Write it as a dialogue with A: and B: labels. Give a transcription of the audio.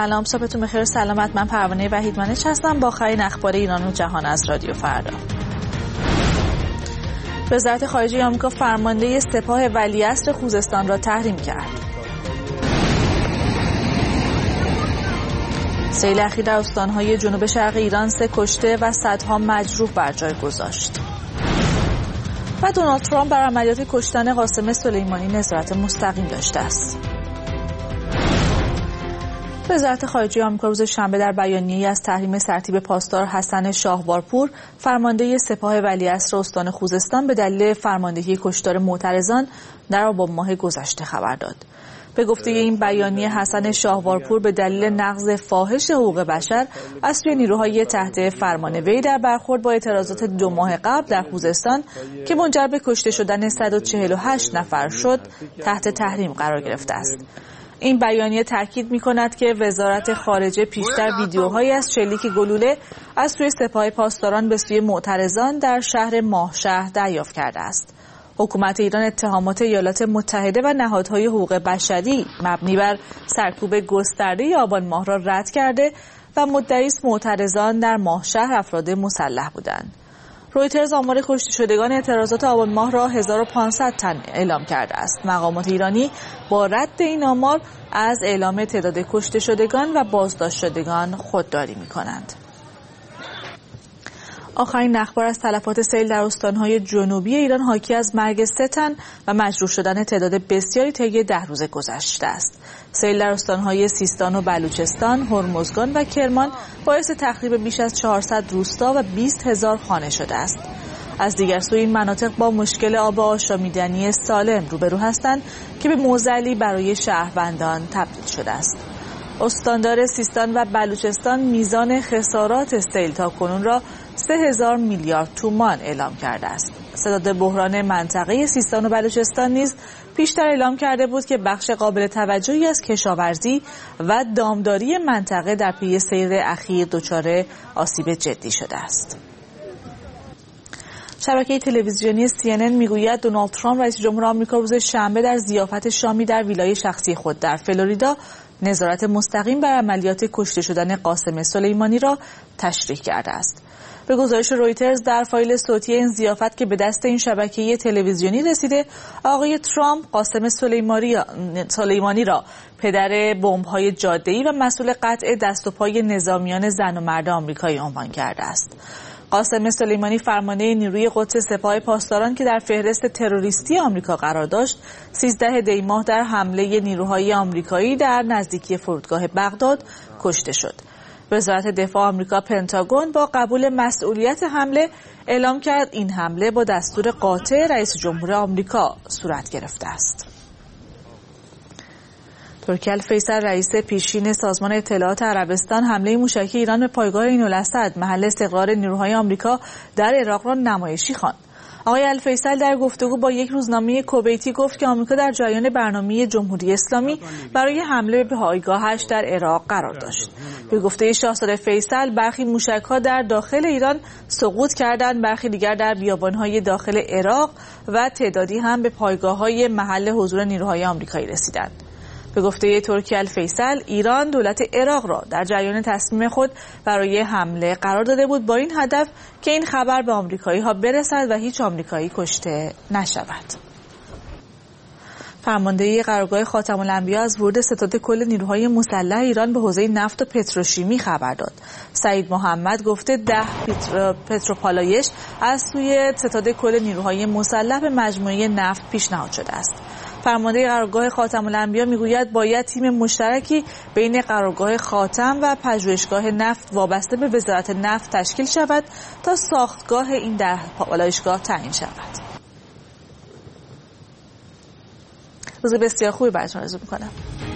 A: سلام، صبحتون بخیر. سلامت. من پروانه وحیدمنش هستم با آخرین اخبار ایران و جهان از رادیو فردا. وزارت خارجه آمریکا فرمانده سپاه ولیعصر خوزستان را تحریم کرد. سیل اخیر در استانهای جنوب شرق ایران 3 کشته و صدها مجروح بر جای گذاشت. و دونالد ترامپ بر عملیات کشتن قاسم سلیمانی نظارت مستقیم داشته است. وزارت خارجه آمریکا روز شنبه در بیانیه‌ای از تحریم سرتیپ پاسدار حسن شاهوارپور فرمانده سپاه ولیعصر استان خوزستان به دلیل فرماندهی کشتار معترضان در آبان ماه گذشته خبر داد. به گفته این بیانیه، حسن شاهوارپور به دلیل نقض فاحش حقوق بشر از سوی نیروهای تحت فرمان وی در برخورد با اعتراضات 2 ماه قبل در خوزستان که منجر به کشته شدن 148 نفر شد، تحت تحریم قرار گرفته است. این بیانیه تاکید می‌کند که وزارت خارجه پیشتر ویدیوهایی از شلیک گلوله از سوی سپاه پاسداران به سوی معترضان در شهر ماهشهر دریافت کرده است. حکومت ایران اتهامات ایالات متحده و نهادهای حقوق بشری مبنی بر سرکوب گسترده آبان ماه را رد کرده و مدعی است معترضان در ماهشهر افراد مسلح بودند. رویترز آمار کشته شدگان اعتراضات آبان ماه را 1500 تن اعلام کرده است. مقامات ایرانی با رد این آمار از اعلام تعداد کشته شدگان و بازداشت شدگان خودداری می‌کنند. آخرین اخبار از تلفات سیل در استانهای جنوبی ایران حاکی از مرگ 3 تن و مجروح شدن تعداد بسیاری طی 10 روز گذشته است. سیل در استانهای سیستان و بلوچستان، هرمزگان و کرمان باعث تخریب بیش از 400 روستا و 20,000 خانه شده است. از دیگر سوی این مناطق با مشکل آب آشامیدنی سالم روبرو هستند که به معضلی برای شهروندان تبدیل شده است. استاندار سیستان و بلوچستان میزان خسارات سیل تا کنون را 3000 میلیارد تومان اعلام کرده است. سداد بحران منطقه سیستان و بلوچستان نیز پیشتر اعلام کرده بود که بخش قابل توجهی از کشاورزی و دامداری منطقه در پی سیل اخیر دچار آسیب جدی شده است. شبکه تلویزیونی CNN میگوید دونالد ترامپ رئیس جمهور آمریکا روز شنبه در ضیافت شامی در ویلای شخصی خود در فلوریدا نظارت مستقیم بر عملیات کشته شدن قاسم سلیمانی را تشریح کرده است. به گزارش رویترز در فایل صوتی این ضیافت که به دست این شبکه تلویزیونی رسیده، آقای ترامپ قاسم سلیمانی را پدر بمب‌های جاده‌ای و مسئول قطع دست و پای نظامیان زن و مرد آمریکایی عنوان کرده است. قاسم سلیمانی فرمانده نیروی قدس سپاه پاسداران که در فهرست تروریستی آمریکا قرار داشت، 13 دی ماه در حمله نیروهای آمریکایی در نزدیکی فرودگاه بغداد کشته شد. وزارت دفاع آمریکا پنتاگون با قبول مسئولیت حمله اعلام کرد این حمله با دستور قاطع رئیس جمهور آمریکا صورت گرفته است. ترکی الفیصل رئیس پیشین سازمان اطلاعات عربستان حمله موشکی ایران به پایگاه عین الاسد محل استقرار نیروهای آمریکا در عراق را نمایشی خواند. آقای الفیصل در گفتگو با یک روزنامه کویتی گفت که آمریکا در جریان برنامه جمهوری اسلامی برای حمله به پایگاهش در عراق قرار داشت. به گفته شاهزاده فیصل برخی موشک‌ها در داخل ایران سقوط کردند، برخی دیگر در بیابان‌های داخل عراق و تعدادی هم به پایگاه‌های محل حضور نیروهای آمریکایی رسیدند. به گفته ترکی الفیصل، ایران دولت عراق را در جریان تصمیم خود برای حمله قرار داده بود با این هدف که این خبر به آمریکایی‌ها برسد و هیچ آمریکایی کشته نشود. فرمانده قرارگاه خاتم الانبیا از ورود ستاد کل نیروهای مسلح ایران به حوزه نفت و پتروشیمی خبر داد. سعید محمد گفته 10 پتروپالایش از سوی ستاد کل نیروهای مسلح به مجموعه نفت پیشنهاد شده است. فرمانده قرارگاه خاتم الانبیا میگوید باید تیم مشترکی بین قرارگاه خاتم و پژوهشگاه نفت وابسته به وزارت نفت تشکیل شود تا ساختگاه این 10 پالایشگاه تعیین شود. روز بسیار خوبی براتون آرزو می‌کنم.